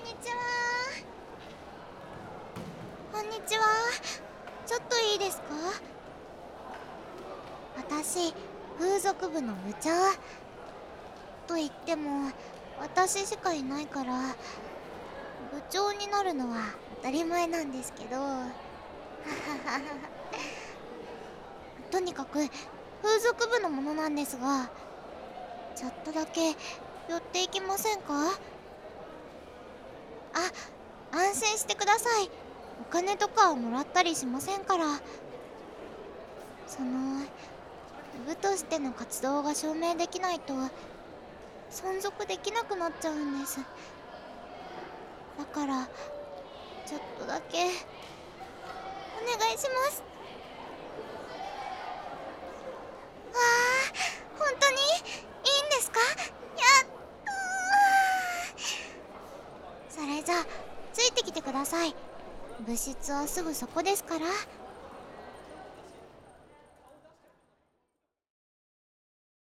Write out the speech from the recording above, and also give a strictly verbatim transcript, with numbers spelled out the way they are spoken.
んにちは。こんにちは。ちょっといいですか？私、風俗部の部長。と言っても、私しかいないから、部長になるのは当たり前なんですけど。とにかく、風俗部のものなんですが、ちょっとだけ寄っていきませんか？あ、安心してください。お金とかはもらったりしませんから。その、部としての活動が証明できないと、存続できなくなっちゃうんです。だから、ちょっとだけ、お願いします。わあ、本当にいいんですか？やっとー。それじゃあ、ついてきてください。部室はすぐそこですから。